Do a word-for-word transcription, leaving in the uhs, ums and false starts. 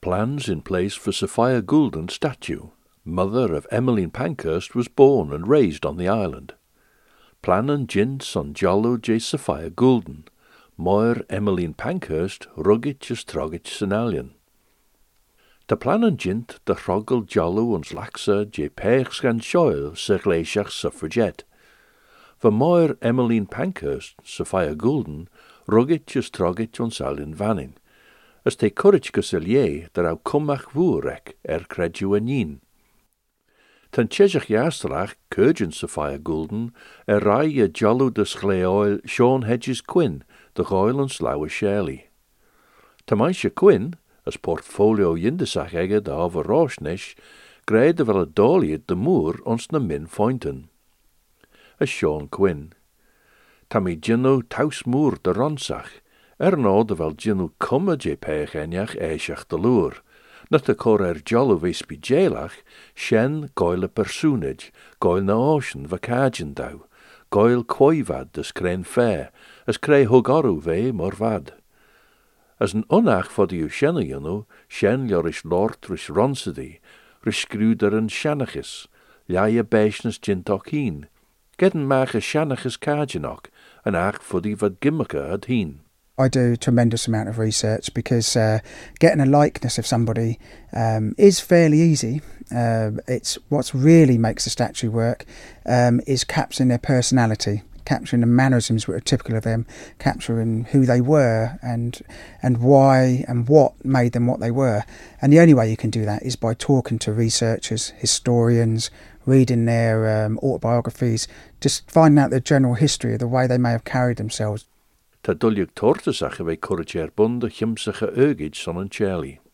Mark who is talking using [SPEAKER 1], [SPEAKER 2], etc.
[SPEAKER 1] Plans in place for Sophia Goulden's statue. Mother of Emmeline Pankhurst was born and raised on the island. Plan and jint on Jollo J. Sophia Goulden. Moir Emmeline Pankhurst ruggit as trogit Senalian. De plan and jint de rogel Jollo ons laxa J. Peichs gan Shoil Sir Gleisiach suffragette. For Moir Emmeline Pankhurst, Sophia Goulden, ruggit as trogit ons Alien Vanning. As te courage gusilier der au cumach woerek er credu anin. Tan chesach jastrach, Curgin Sophia Goulden, er rai a jollo de schleoil Sean Hedges Quinn, de goil en slauwe Shirley. Tamaisha Quinn, as portfolio yindesach egge de over Roshnish, greide wel a doliet de moer ons na min fointen. As Sean Quinn. Tammy Gino taus moer de ronsach, er no de wel Gino komme je peegeniach eishach de loer. Not de cor er jollo vispi jailach, shen goile personage, goil na ocean vacagen dau, goil quoivad de screen fair, as crei hogaru ve morvad. As een onach for de ushenne you shen jorish lord rish ronsedy, rish scruder en shanachis, jaie beishnes jintok heen, getten mach a shanachis kagenok, an ach for die vad gimmeke had heen.
[SPEAKER 2] I do a tremendous amount of research because uh, getting a likeness of somebody um, is fairly easy. Uh, it's what really makes a statue work um, is capturing their personality, capturing the mannerisms that are typical of them, capturing who they were and and why and what made them what they were. And the only way you can do that is by talking to researchers, historians, reading their um, autobiographies, just finding out the general history of the way they may have carried themselves.
[SPEAKER 1] Ta dulliug tortasach wij corrigeer bonde chimsige eugid son en Charlie.